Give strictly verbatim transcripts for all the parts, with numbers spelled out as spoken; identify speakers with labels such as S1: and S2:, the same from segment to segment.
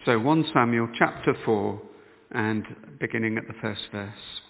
S1: So First Samuel chapter four and beginning at the first verse.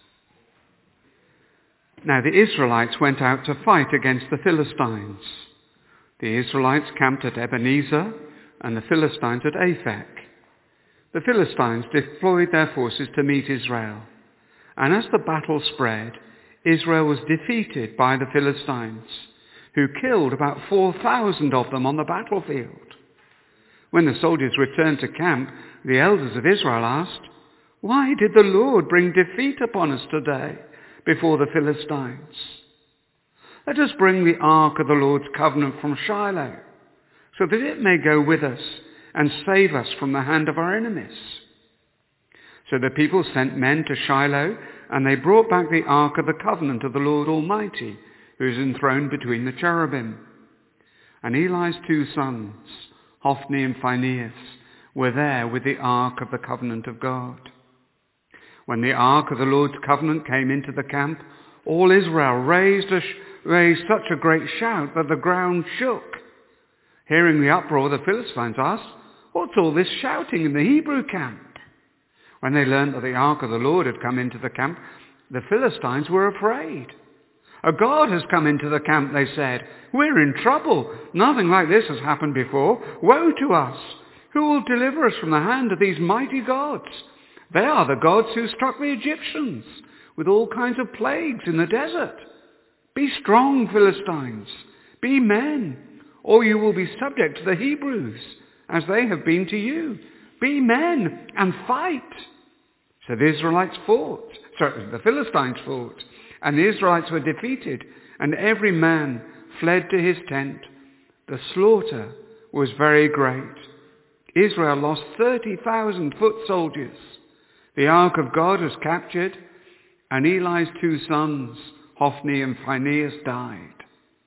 S1: Now the Israelites went out to fight against the Philistines. The Israelites camped at Ebenezer and the Philistines at Aphek. The Philistines deployed their forces to meet Israel. And as the battle spread, Israel was defeated by the Philistines, who killed about four thousand of them on the battlefield. When the soldiers returned to camp, the elders of Israel asked, "Why did the Lord bring defeat upon us today before the Philistines? Let us bring the ark of the Lord's covenant from Shiloh, so that it may go with us and save us from the hand of our enemies." So the people sent men to Shiloh, and they brought back the ark of the covenant of the Lord Almighty, who is enthroned between the cherubim. And Eli's two sons, Hophni and Phinehas, were there with the ark of the covenant of God. When the ark of the Lord's covenant came into the camp, all Israel raised, a sh- raised such a great shout that the ground shook. Hearing the uproar, the Philistines asked, "What's all this shouting in the Hebrew camp?" When they learned that the ark of the Lord had come into the camp, the Philistines were afraid. "A god has come into the camp," they said. "We're in trouble. Nothing like this has happened before. Woe to us! Who will deliver us from the hand of these mighty gods? They are the gods who struck the Egyptians with all kinds of plagues in the desert. Be strong, Philistines. Be men, or you will be subject to the Hebrews, as they have been to you. Be men and fight." So the Israelites fought. Sorry, the Philistines fought. And the Israelites were defeated, and every man fled to his tent. The slaughter was very great. Israel lost thirty thousand foot soldiers. The ark of God was captured, and Eli's two sons, Hophni and Phinehas, died.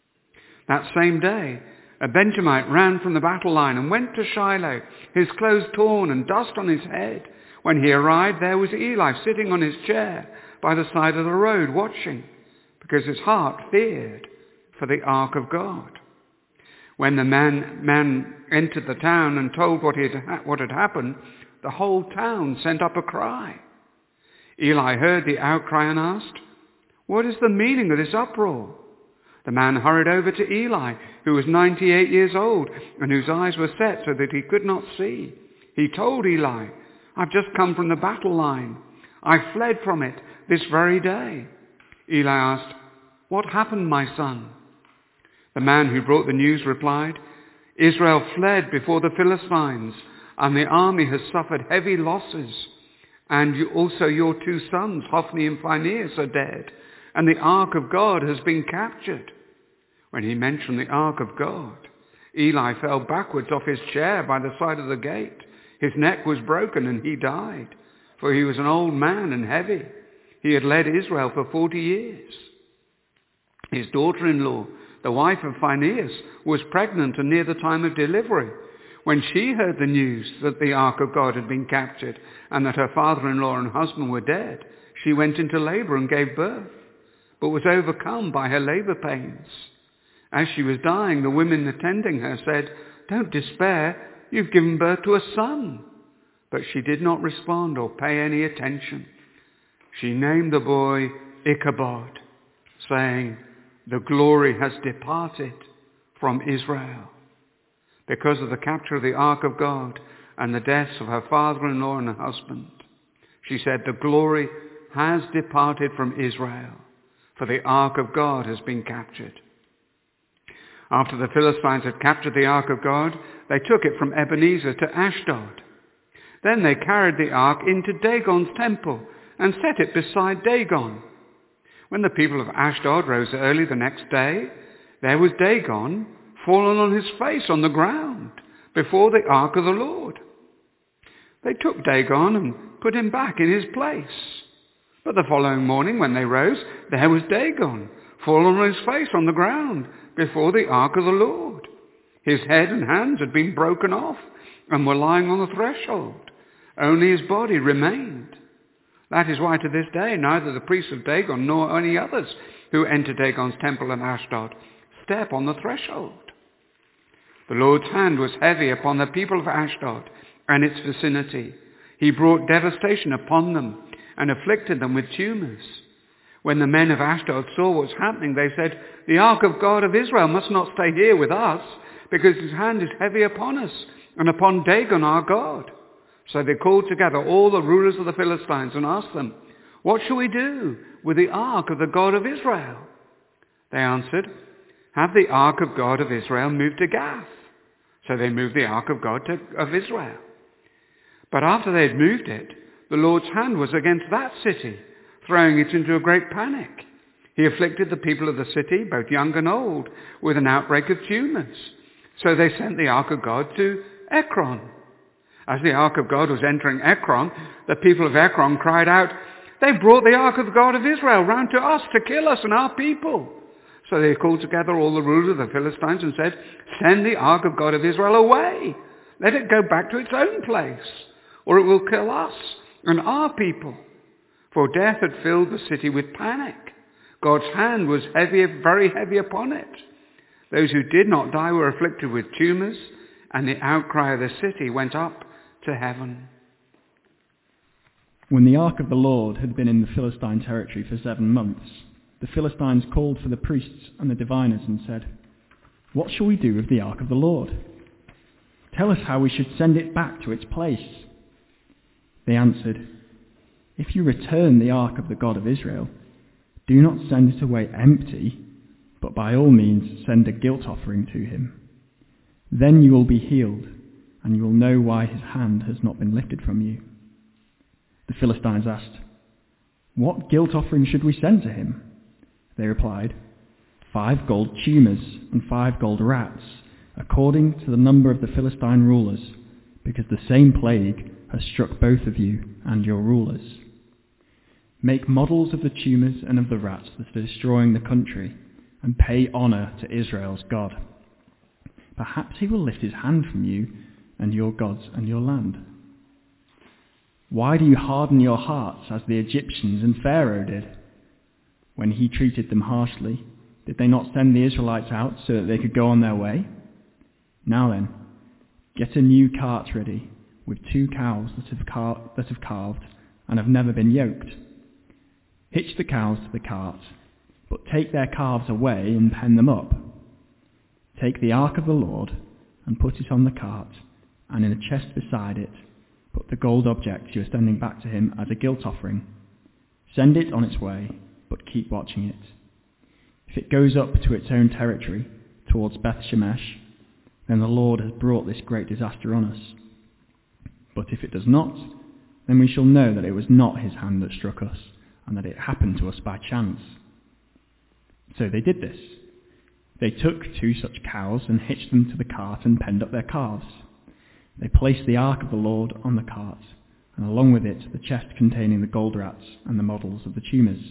S1: That same day, a Benjamite ran from the battle line and went to Shiloh, his clothes torn and dust on his head. When he arrived, there was Eli sitting on his chair by the side of the road watching, because his heart feared for the ark of God. When the man, man entered the town and told what, he had, what had happened, the whole town sent up a cry. Eli heard the outcry and asked, "What is the meaning of this uproar?" The man hurried over to Eli, who was ninety-eight years old and whose eyes were set so that he could not see. He told Eli, "I've just come from the battle line. I fled from it this very day." Eli asked, "What happened, my son?" The man who brought the news replied, "Israel fled before the Philistines, and the army has suffered heavy losses. And you, also your two sons, Hophni and Phinehas, are dead, and the ark of God has been captured." When he mentioned the ark of God, Eli fell backwards off his chair by the side of the gate. His neck was broken and he died, for he was an old man and heavy. He had led Israel for forty years. His daughter-in-law, the wife of Phinehas, was pregnant and near the time of delivery. When she heard the news that the ark of God had been captured and that her father-in-law and husband were dead, she went into labor and gave birth, but was overcome by her labor pains. As she was dying, the women attending her said, "Don't despair, you've given birth to a son." But she did not respond or pay any attention. She named the boy Ichabod, saying, "The glory has departed from Israel." Because of the capture of the ark of God and the deaths of her father-in-law and her husband, she said, "The glory has departed from Israel, for the ark of God has been captured." After the Philistines had captured the ark of God, they took it from Ebenezer to Ashdod. Then they carried the ark into Dagon's temple and set it beside Dagon. When the people of Ashdod rose early the next day, there was Dagon fallen on his face on the ground before the ark of the Lord. They took Dagon and put him back in his place. But the following morning when they rose, there was Dagon fallen on his face on the ground before the ark of the Lord. His head and hands had been broken off and were lying on the threshold. Only his body remained. That is why to this day neither the priests of Dagon nor any others who enter Dagon's temple in Ashdod step on the threshold. The Lord's hand was heavy upon the people of Ashdod, and its vicinity. He brought devastation upon them and afflicted them with tumors. When the men of Ashdod saw what was happening, they said, "The ark of God of Israel must not stay here with us, because his hand is heavy upon us and upon Dagon our God." So they called together all the rulers of the Philistines and asked them, "What shall we do with the ark of the God of Israel?" They answered, "Have the ark of God of Israel moved to Gath." So they moved the ark of God to, of Israel. But after they had moved it, the Lord's hand was against that city, throwing it into a great panic. He afflicted the people of the city, both young and old, with an outbreak of tumors. So they sent the ark of God to Ekron. As the ark of God was entering Ekron, the people of Ekron cried out, "They brought the ark of the God of Israel round to us to kill us and our people." So they called together all the rulers of the Philistines and said, "Send the ark of God of Israel away. Let it go back to its own place, or it will kill us and our people." For death had filled the city with panic. God's hand was heavy, very heavy upon it. Those who did not die were afflicted with tumors, and the outcry of the city went up to heaven.
S2: When the ark of the Lord had been in the Philistine territory for seven months, the Philistines called for the priests and the diviners and said, "What shall we do with the ark of the Lord? Tell us how we should send it back to its place." They answered, "If you return the ark of the God of Israel, do not send it away empty, but by all means send a guilt offering to him. Then you will be healed, and you will know why his hand has not been lifted from you." The Philistines asked, "What guilt offering should we send to him?" They replied, "Five gold tumors and five gold rats, according to the number of the Philistine rulers, because the same plague has struck both of you and your rulers. Make models of the tumors and of the rats that are destroying the country, and pay honour to Israel's God. Perhaps he will lift his hand from you and your gods and your land. Why do you harden your hearts as the Egyptians and Pharaoh did? When he treated them harshly, did they not send the Israelites out so that they could go on their way? Now then, get a new cart ready with two cows that have, car- that have calved and have never been yoked. Hitch the cows to the cart, but take their calves away and pen them up. Take the ark of the Lord and put it on the cart, and in a chest beside it, put the gold object you are sending back to him as a guilt offering. Send it on its way, but keep watching it. If it goes up to its own territory, towards Beth Shemesh, then the Lord has brought this great disaster on us. But if it does not, then we shall know that it was not his hand that struck us, and that it happened to us by chance." So they did this. They took two such cows and hitched them to the cart and penned up their calves. They placed the ark of the Lord on the cart, and along with it the chest containing the gold rats and the models of the tumors.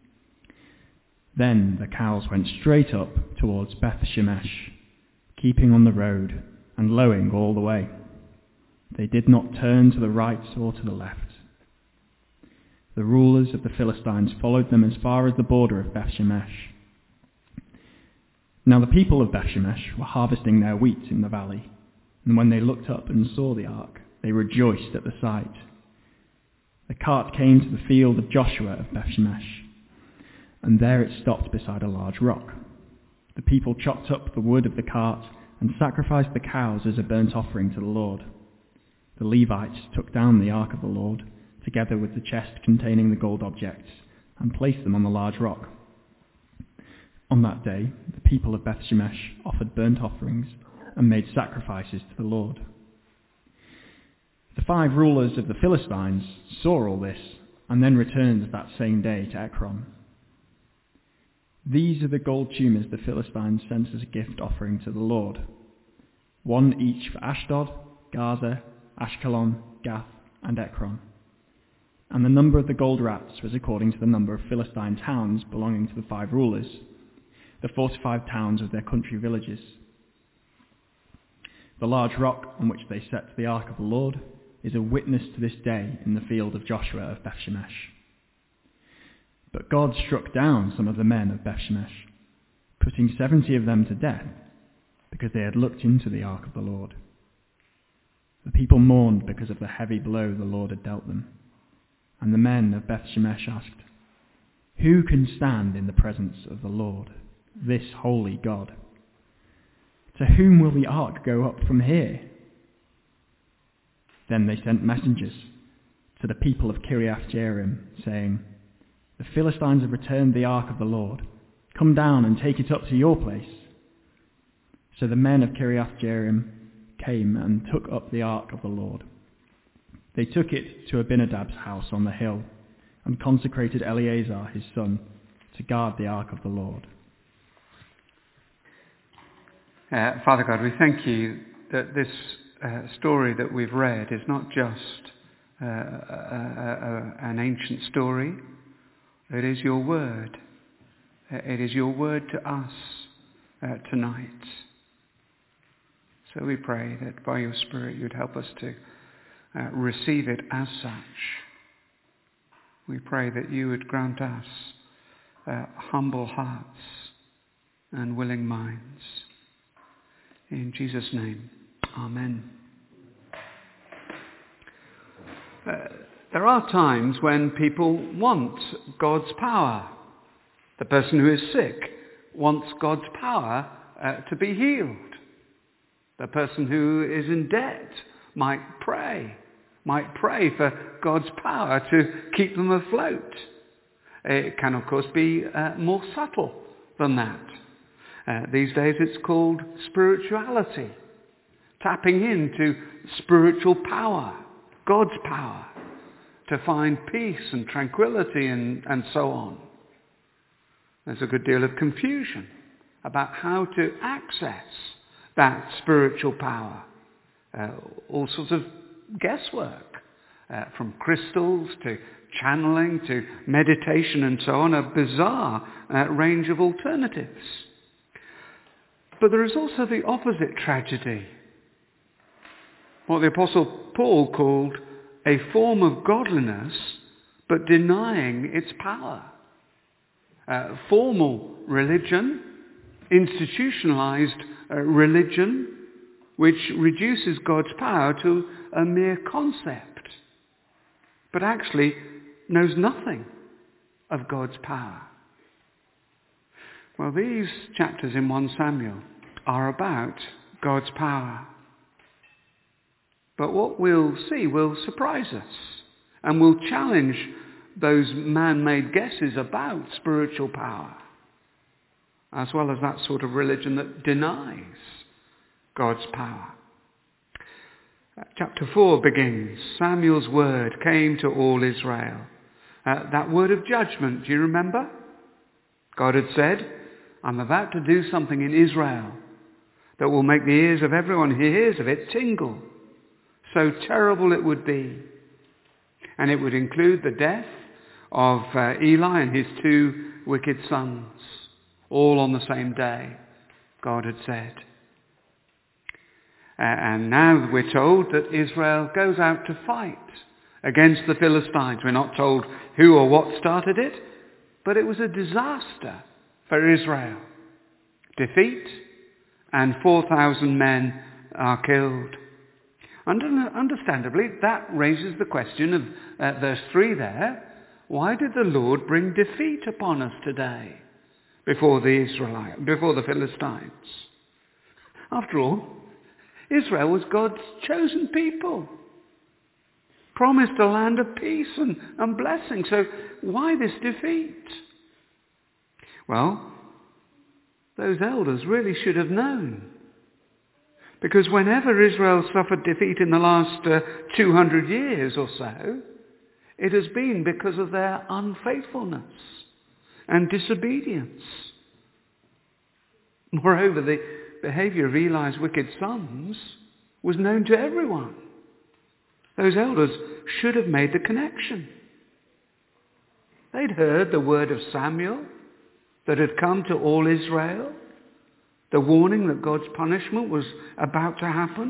S2: Then the cows went straight up towards Beth Shemesh, keeping on the road and lowing all the way. They did not turn to the right or to the left. The rulers of the Philistines followed them as far as the border of Beth Shemesh. Now the people of Beth Shemesh were harvesting their wheat in the valley, and when they looked up and saw the ark, they rejoiced at the sight. The cart came to the field of Joshua of Beth Shemesh, and there it stopped beside a large rock. The people chopped up the wood of the cart and sacrificed the cows as a burnt offering to the Lord. The Levites took down the ark of the Lord, together with the chest containing the gold objects, and placed them on the large rock. On that day, the people of Beth Shemesh offered burnt offerings and made sacrifices to the Lord. The five rulers of the Philistines saw all this, and then returned that same day to Ekron. These are the gold tumors the Philistines sent as a gift offering to the Lord, one each for Ashdod, Gaza, Ashkelon, Gath, and Ekron. And the number of the gold rats was according to the number of Philistine towns belonging to the five rulers, the forty-five towns with their country villages. The large rock on which they set the ark of the Lord is a witness to this day in the field of Joshua of Beth Shemesh. But God struck down some of the men of Beth Shemesh, putting seventy of them to death, because they had looked into the ark of the Lord. The people mourned because of the heavy blow the Lord had dealt them. And the men of Beth Shemesh asked, "Who can stand in the presence of the Lord, this holy God? To whom will the ark go up from here?" Then they sent messengers to the people of Kiriath Jearim, saying, "The Philistines have returned the ark of the Lord. Come down and take it up to your place." So the men of Kiriath Jearim came and took up the ark of the Lord. They took it to Abinadab's house on the hill and consecrated Eleazar his son to guard the ark of the Lord.
S1: Uh, Father God, we thank you that this uh, story that we've read is not just uh, a, a, a, an ancient story. It is your word. It is your word to us uh, tonight. So we pray that by your Spirit you'd help us to uh, receive it as such. We pray that you would grant us uh, humble hearts and willing minds. In Jesus' name, amen. Uh, there are times when people want God's power. The person who is sick wants God's power uh, to be healed. The person who is in debt might pray, might pray for God's power to keep them afloat. It can, of course, be uh, more subtle than that. Uh, these days it's called spirituality, tapping into spiritual power, God's power, to find peace and tranquility and, and so on. There's a good deal of confusion about how to access that spiritual power. Uh, all sorts of guesswork, uh, from crystals to channeling to meditation and so on, a bizarre uh, range of alternatives. But there is also the opposite tragedy, what the Apostle Paul called a form of godliness but denying its power. Uh, formal religion, institutionalized uh, religion, which reduces God's power to a mere concept, but actually knows nothing of God's power. Well, these chapters in First Samuel are about God's power. But what we'll see will surprise us and will challenge those man-made guesses about spiritual power, as well as that sort of religion that denies God's power. Chapter four begins, Samuel's word came to all Israel. Uh, that word of judgment, do you remember? God had said, I'm about to do something in Israel that will make the ears of everyone who hears of it tingle. So terrible it would be. And it would include the death of uh, Eli and his two wicked sons, all on the same day, God had said. Uh, and now we're told that Israel goes out to fight against the Philistines. We're not told who or what started it, but it was a disaster for Israel. Defeat, and four thousand men are killed. Understandably, that raises the question of uh, verse three there. Why did the Lord bring defeat upon us today before the Israelites, before the Philistines? After all, Israel was God's chosen people, promised a land of peace and, and blessing. So why this defeat? Well, those elders really should have known. Because whenever Israel suffered defeat in the last uh, two hundred years or so, it has been because of their unfaithfulness and disobedience. Moreover, the behavior of Eli's wicked sons was known to everyone. Those elders should have made the connection. They'd heard the word of Samuel that had come to all Israel, the warning that God's punishment was about to happen.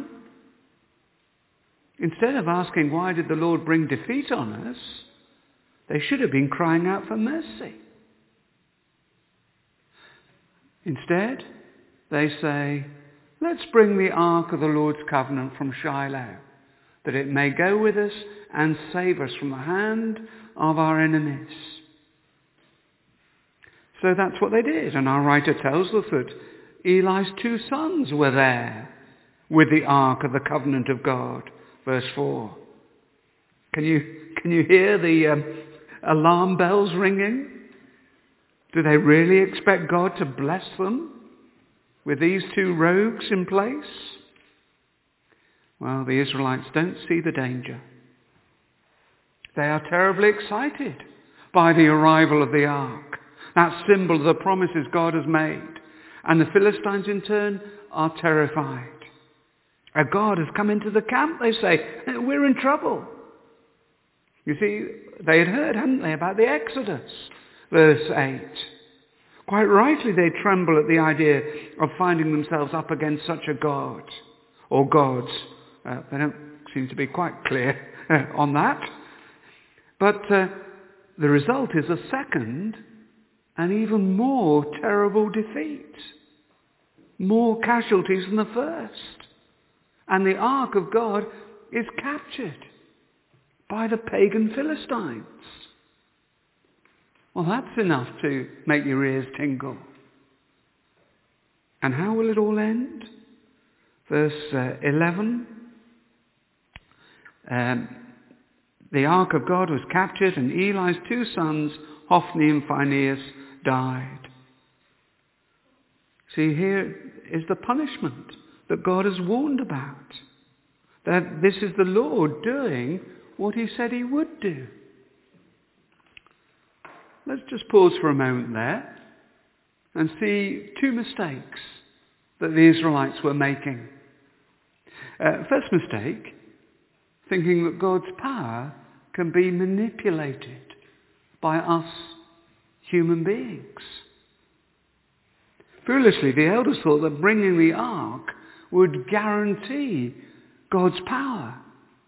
S1: Instead of asking, why did the Lord bring defeat on us, they should have been crying out for mercy. Instead, they say, let's bring the ark of the Lord's covenant from Shiloh that it may go with us and save us from the hand of our enemies. So that's what they did, and our writer tells us that Eli's two sons were there with the Ark of the Covenant of God. Verse four. Can you, can you hear the um, alarm bells ringing? Do they really expect God to bless them with these two rogues in place? Well, the Israelites don't see the danger. They are terribly excited by the arrival of the ark, that symbol of the promises God has made. And the Philistines in turn are terrified. A God has come into the camp, they say. We're in trouble. You see, they had heard, hadn't they, about the Exodus. Verse eight. Quite rightly they tremble at the idea of finding themselves up against such a God, or gods. Uh, they don't seem to be quite clear uh, on that. But uh, the result is a second and even more terrible defeat. More casualties than the first. And the ark of God is captured by the pagan Philistines. Well, that's enough to make your ears tingle. And how will it all end? Verse uh, eleven. Um, the ark of God was captured, and Eli's two sons, Hophni and Phinehas, died. See, here is the punishment that God has warned about. That this is the Lord doing what he said he would do. Let's just pause for a moment there and see two mistakes that the Israelites were making. Uh, first mistake, thinking that God's power can be manipulated by us human beings. Foolishly, the elders thought that bringing the ark would guarantee God's power.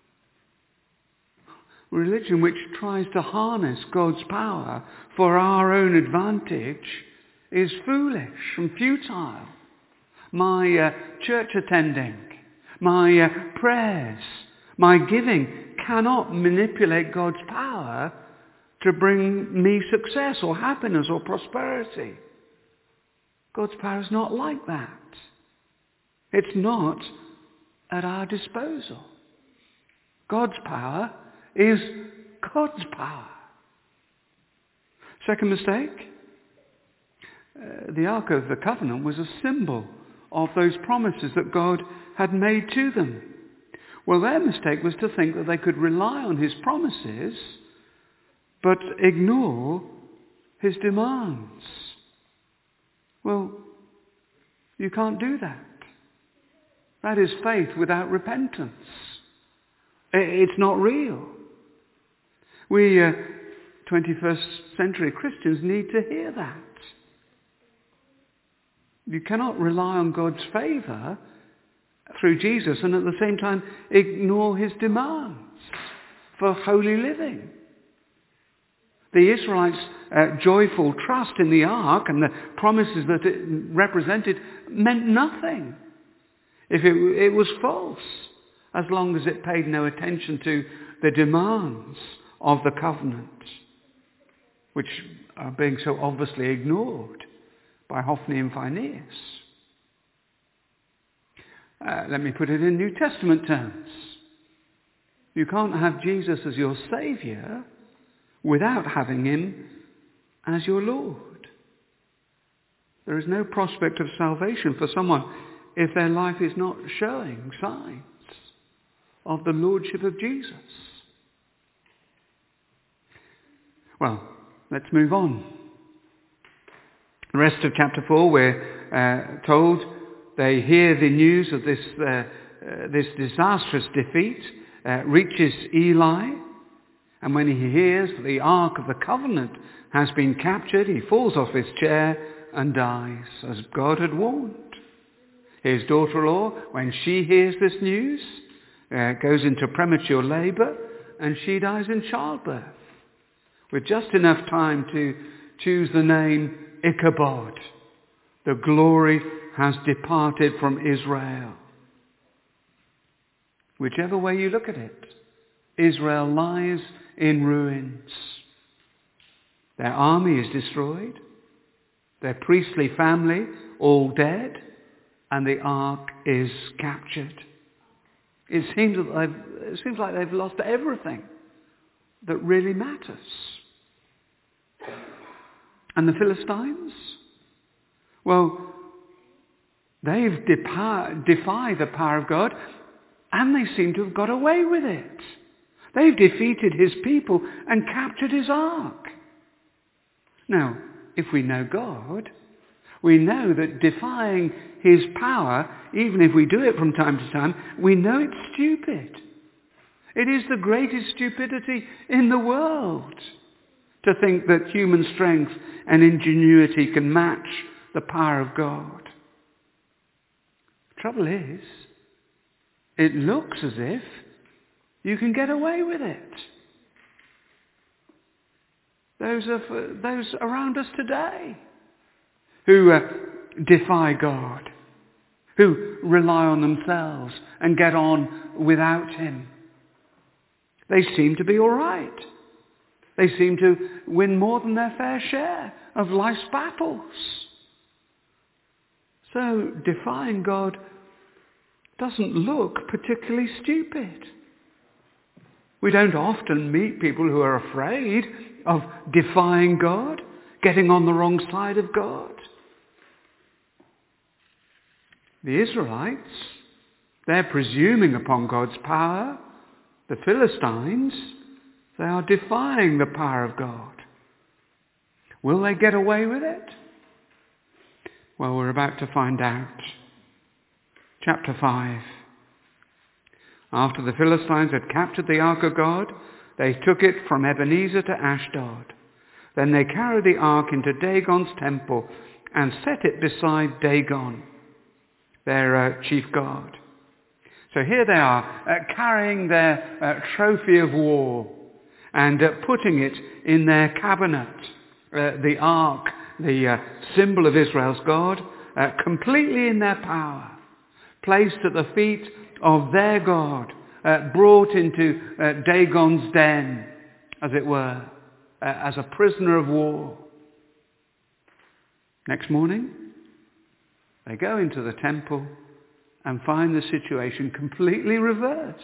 S1: Religion which tries to harness God's power for our own advantage is foolish and futile. My uh, church attending, my uh, prayers, my giving cannot manipulate God's power to bring me success or happiness or prosperity. God's power is not like that. It's not at our disposal. God's power is God's power. Second mistake, uh, the Ark of the Covenant was a symbol of those promises that God had made to them. Well, their mistake was to think that they could rely on his promises but ignore his demands. Well, you can't do that. That is faith without repentance. It's not real. We uh, twenty-first century Christians need to hear that. You cannot rely on God's favour through Jesus and at the same time ignore his demands for holy living. The Israelites' uh, joyful trust in the ark and the promises that it represented meant nothing if it, it was false, as long as it paid no attention to the demands of the covenant, which are being so obviously ignored by Hophni and Phinehas. Uh, let me put it in New Testament terms. You can't have Jesus as your Saviour without having him as your Lord. There is no prospect of salvation for someone if their life is not showing signs of the Lordship of Jesus. Well, let's move on. The rest of chapter four, we're uh, told they hear the news of this, uh, uh, this disastrous defeat, uh, reaches Eli, and when he hears the Ark of the Covenant has been captured, he falls off his chair and dies, as God had warned. His daughter-in-law, when she hears this news, uh, goes into premature labour, and she dies in childbirth, with just enough time to choose the name Ichabod. The glory has departed from Israel. Whichever way you look at it, Israel lies in ruins. Their army is destroyed, their priestly family all dead, and the ark is captured. It seems, that they've, it seems like they've lost everything that really matters. And the Philistines? Well, they've depi- defied the power of God, and they seem to have got away with it. They've defeated his people and captured his ark. Now, if we know God, we know that defying his power, even if we do it from time to time, we know it's stupid. It is the greatest stupidity in the world to think that human strength and ingenuity can match the power of God. The trouble is, it looks as if you can get away with it. Those are those around us today who uh, defy God, who rely on themselves and get on without him. They seem to be all right. They seem to win more than their fair share of life's battles. So defying God doesn't look particularly stupid. We don't often meet people who are afraid of defying God, getting on the wrong side of God. The Israelites, they're presuming upon God's power. The Philistines, they are defying the power of God. Will they get away with it? Well, we're about to find out. Chapter five. After the Philistines had captured the ark of God, they took it from Ebenezer to Ashdod. Then they carried the ark into Dagon's temple and set it beside Dagon, their uh, chief god. So here they are, uh, carrying their uh, trophy of war and uh, putting it in their cabinet, uh, the ark, the uh, symbol of Israel's God, uh, completely in their power, placed at the feet of their God, uh, brought into uh, Dagon's den, as it were, uh, as a prisoner of war. Next morning, they go into the temple and find the situation completely reversed.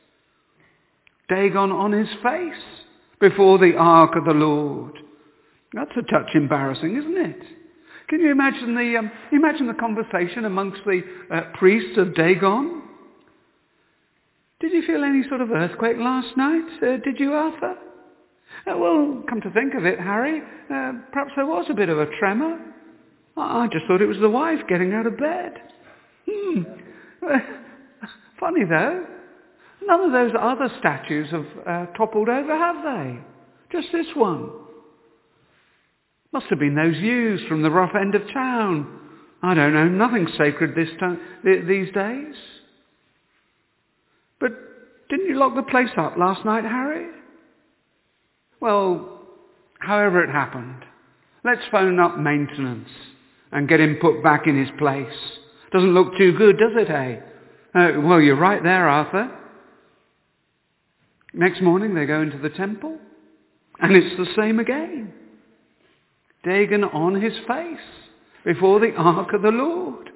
S1: Dagon on his face before the ark of the Lord. That's a touch embarrassing, isn't it? Can you imagine the um, imagine the conversation amongst the uh, priests of Dagon? Did you feel any sort of earthquake last night? Uh, did you, Arthur? Uh, well, come to think of it, Harry, uh, perhaps there was a bit of a tremor. I just thought it was the wife getting out of bed. Hmm. Funny though, none of those other statues have uh, toppled over, have they? Just this one. Must have been those ewes from the rough end of town. I don't know, nothing sacred this time, th- these days. But didn't you lock the place up last night, Harry? Well, however it happened, let's phone up maintenance and get him put back in his place. Doesn't look too good, does it, eh? Uh, well, you're right there, Arthur. Next morning they go into the temple, and it's the same again. Dagon on his face before the ark of the Lord.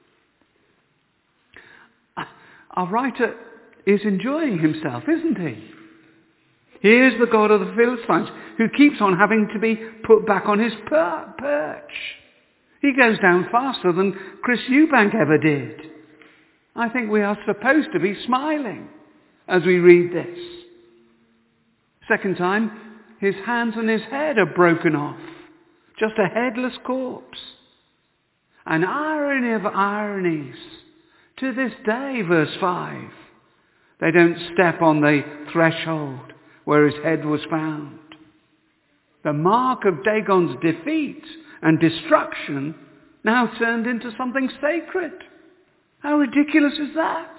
S1: Our writer is enjoying himself, isn't he? Here's the God of the Philistines who keeps on having to be put back on his per- perch. He goes down faster than Chris Eubank ever did. I think we are supposed to be smiling as we read this. Second time, his hands and his head are broken off. Just a headless corpse. An irony of ironies. To this day, verse five, they don't step on the threshold where his head was found. The mark of Dagon's defeat and destruction now turned into something sacred. How ridiculous is that?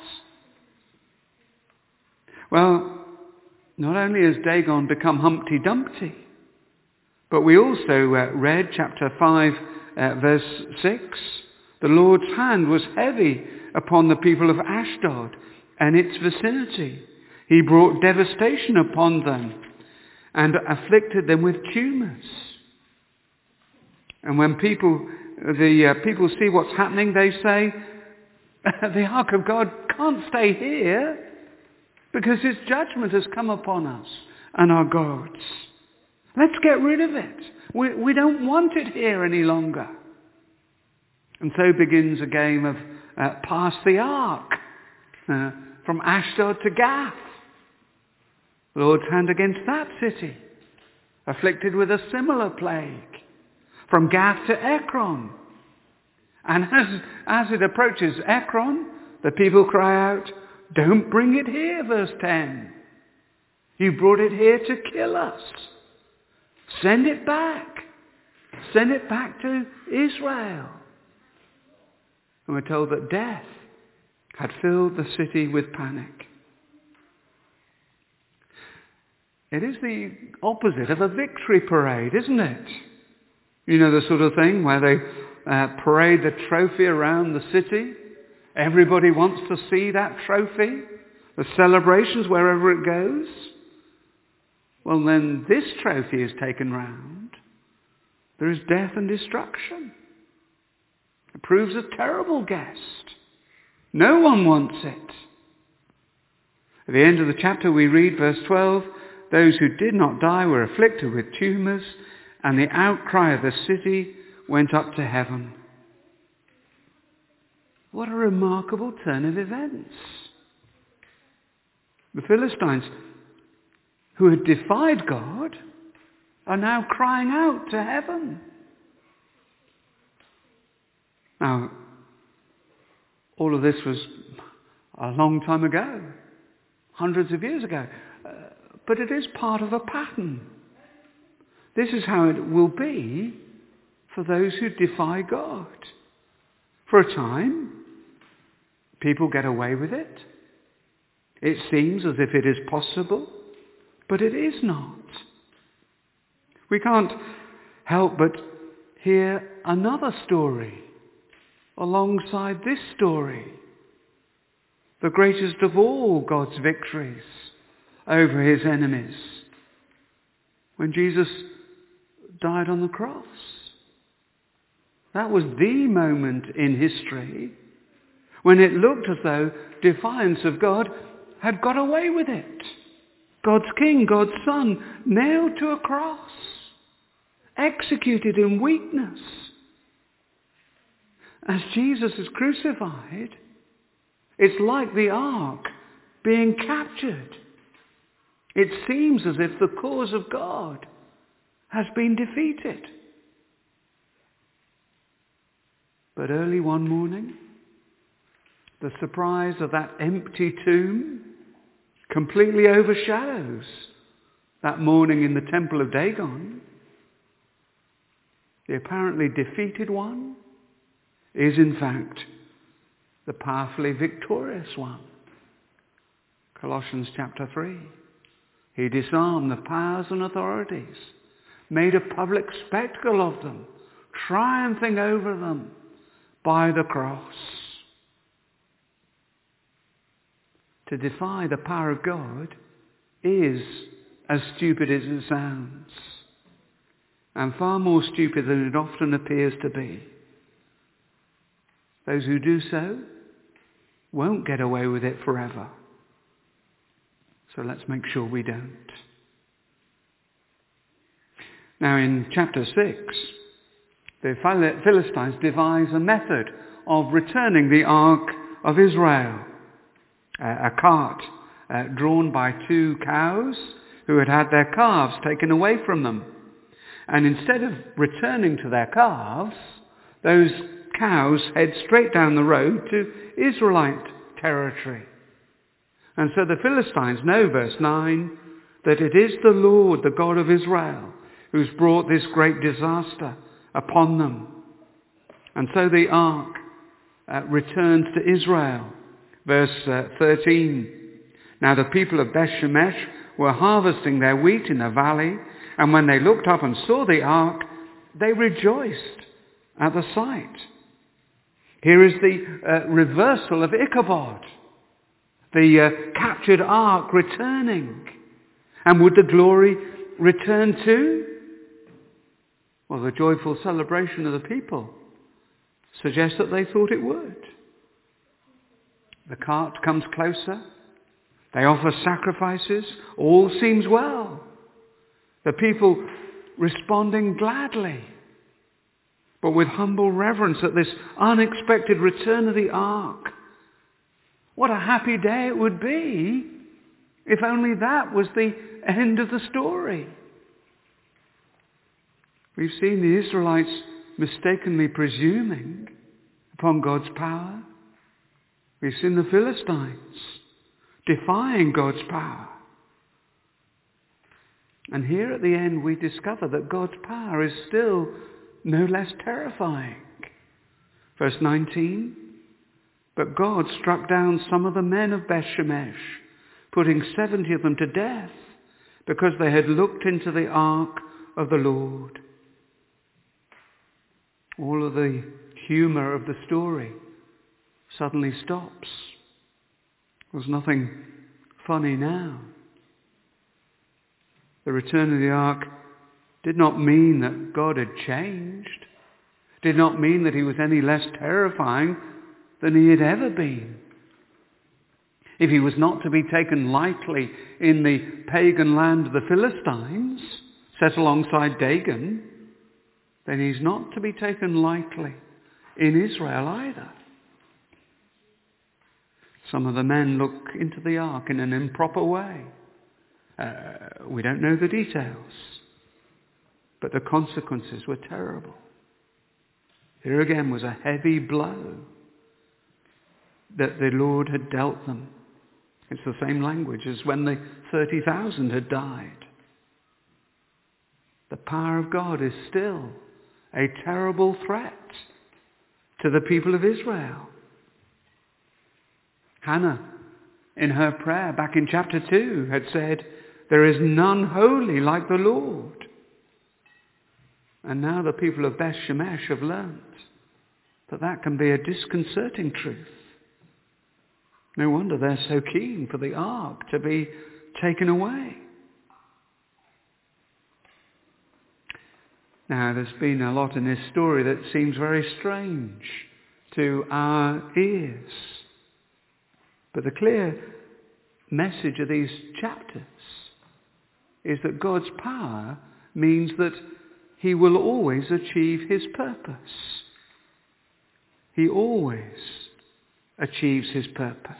S1: Well, not only has Dagon become Humpty Dumpty, but we also uh, read chapter five, uh, verse six, the Lord's hand was heavy upon the people of Ashdod, and its vicinity. He brought devastation upon them and afflicted them with tumors. And when people, the uh, people see what's happening, they say, the ark of God can't stay here because his judgment has come upon us and our gods. Let's get rid of it. We, we don't want it here any longer. And so begins a game of uh, pass the ark uh, from Ashdod to Gath. The Lord's hand against that city, afflicted with a similar plague. From Gath to Ekron. And as, as it approaches Ekron, the people cry out, don't bring it here, verse ten. You brought it here to kill us. Send it back. Send it back to Israel. And we're told that death had filled the city with panic. It is the opposite of a victory parade, isn't it? You know, the sort of thing where they uh, parade the trophy around the city. Everybody wants to see that trophy. The celebrations wherever it goes. Well, then this trophy is taken round. There is death and destruction. It proves a terrible guest. No one wants it. At the end of the chapter we read, verse twelve, those who did not die were afflicted with tumors, and the outcry of the city went up to heaven. What a remarkable turn of events. The Philistines, who had defied God, are now crying out to heaven. Now, all of this was a long time ago, hundreds of years ago, uh, but it is part of a pattern. This is how it will be for those who defy God. For a time, people get away with it. It seems as if it is possible, but it is not. We can't help but hear another story alongside this story. The greatest of all God's victories over his enemies. When Jesus died on the cross. That was the moment in history when it looked as though defiance of God had got away with it. God's King, God's Son, nailed to a cross, executed in weakness. As Jesus is crucified, it's like the ark being captured. It seems as if the cause of God has been defeated. But early one morning, the surprise of that empty tomb completely overshadows that morning in the temple of Dagon. The apparently defeated one is in fact the powerfully victorious one. Colossians chapter three. He disarmed the powers and authorities, made a public spectacle of them, triumphing over them by the cross. To defy the power of God is as stupid as it sounds, and far more stupid than it often appears to be. Those who do so won't get away with it forever. So let's make sure we don't. Now in chapter six, the Philistines devise a method of returning the ark of Israel. A cart uh, drawn by two cows who had had their calves taken away from them. And instead of returning to their calves, those cows head straight down the road to Israelite territory. And so the Philistines know, verse nine, that it is the Lord, the God of Israel, who's brought this great disaster upon them. And so the ark uh, returns to Israel. Verse uh, thirteen. Now the people of Beth-Shemesh were harvesting their wheat in the valley, and when they looked up and saw the ark, they rejoiced at the sight. Here is the uh, reversal of Ichabod. The uh, captured ark returning. And would the glory return too? Well, the joyful celebration of the people suggests that they thought it would. The cart comes closer. They offer sacrifices. All seems well. The people responding gladly, but with humble reverence at this unexpected return of the ark. What a happy day it would be if only that was the end of the story. We've seen the Israelites mistakenly presuming upon God's power. We've seen the Philistines defying God's power. And here at the end we discover that God's power is still no less terrifying. Verse nineteen, but God struck down some of the men of Beth-Shemesh, putting seventy of them to death, because they had looked into the ark of the Lord. All of the humour of the story suddenly stops. There's nothing funny now. The return of the ark did not mean that God had changed, did not mean that he was any less terrifying than he had ever been. If he was not to be taken lightly in the pagan land of the Philistines, set alongside Dagon, then he's not to be taken lightly in Israel either. Some of the men look into the ark in an improper way. Uh, we don't know the details, but the consequences were terrible. Here again was a heavy blow that the Lord had dealt them. It's the same language as when the thirty thousand had died. The power of God is still a terrible threat to the people of Israel. Hannah, in her prayer back in chapter two, had said, there is none holy like the Lord. And now the people of Beth-Shemesh have learnt that that can be a disconcerting truth. No wonder they're so keen for the ark to be taken away. Now, there's been a lot in this story that seems very strange to our ears. But the clear message of these chapters is that God's power means that he will always achieve his purpose. He always achieves his purpose.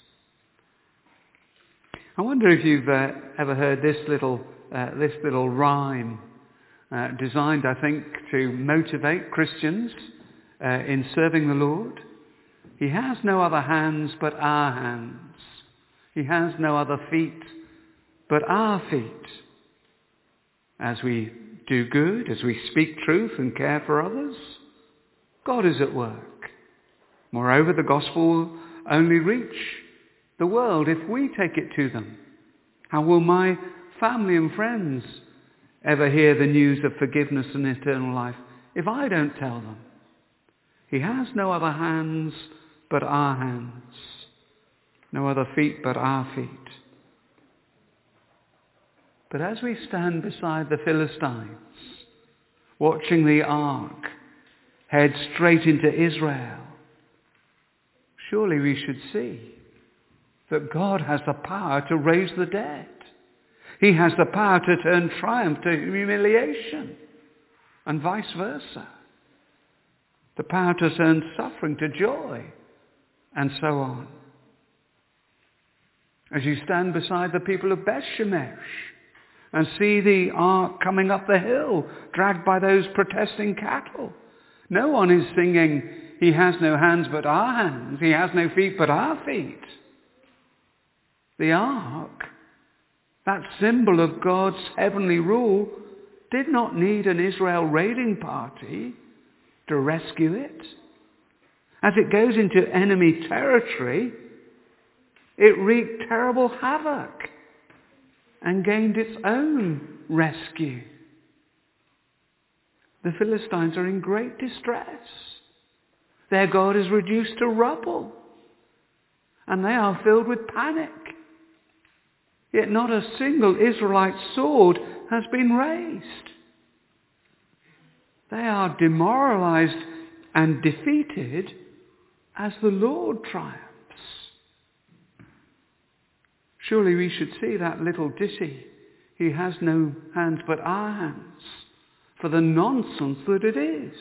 S1: I wonder if you've uh, ever heard this little uh, this little rhyme uh, designed, I think, to motivate Christians uh, in serving the Lord. He has no other hands but our hands. He has no other feet but our feet. As we do good, as we speak truth and care for others, God is at work. Moreover, the gospel will only reach the world if we take it to them. How will my family and friends ever hear the news of forgiveness and eternal life if I don't tell them? He has no other hands but our hands, no other feet but our feet. But as we stand beside the Philistines, watching the ark head straight into Israel, surely we should see that God has the power to raise the dead. He has the power to turn triumph to humiliation, and vice versa. The power to turn suffering to joy, and so on. As you stand beside the people of Beth-Shemesh and see the ark coming up the hill, dragged by those protesting cattle, no one is singing, he has no hands but our hands, he has no feet but our feet. The ark, that symbol of God's heavenly rule, did not need an Israel raiding party to rescue it. As it goes into enemy territory, it wreaked terrible havoc and gained its own rescue. The Philistines are in great distress. Their God is reduced to rubble. and they are filled with panic. Yet not a single Israelite sword has been raised. They are demoralized and defeated as the Lord triumphs. Surely we should see that little ditty, "He has no hands but our hands," for the nonsense that it is.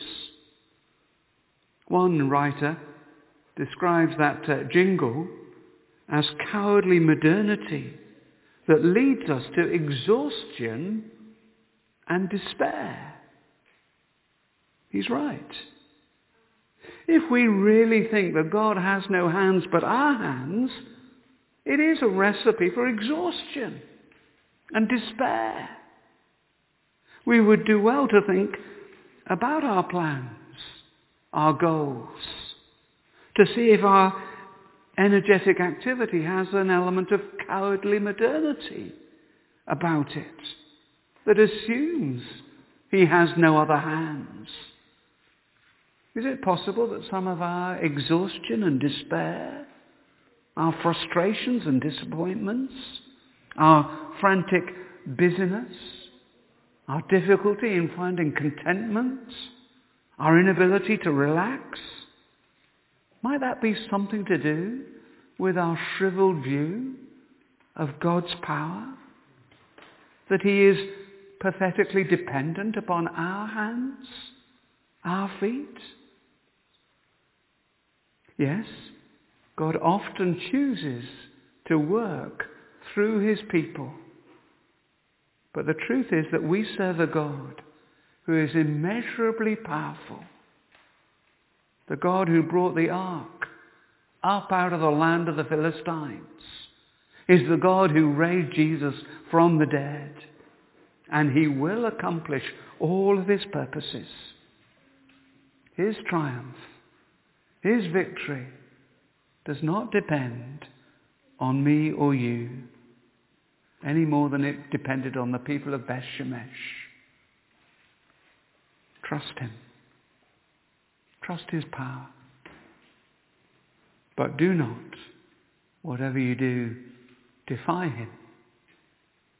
S1: One writer describes that uh, jingle as cowardly modernity that leads us to exhaustion and despair. He's right. If we really think that God has no hands but our hands, it is a recipe for exhaustion and despair. We would do well to think about our plans, our goals, to see if our energetic activity has an element of cowardly modernity about it that assumes he has no other hands. Is it possible that some of our exhaustion and despair, our frustrations and disappointments, our frantic busyness, our difficulty in finding contentment, our inability to relax, might that be something to do with our shriveled view of God's power? That he is pathetically dependent upon our hands, our feet? Yes, God often chooses to work through his people. But the truth is that we serve a God who is immeasurably powerful. The God who brought the ark up out of the land of the Philistines is the God who raised Jesus from the dead. And he will accomplish all of his purposes. His triumph, his victory, does not depend on me or you any more than it depended on the people of Beth Shemesh. Trust him. Trust his power. But do not, whatever you do, defy him.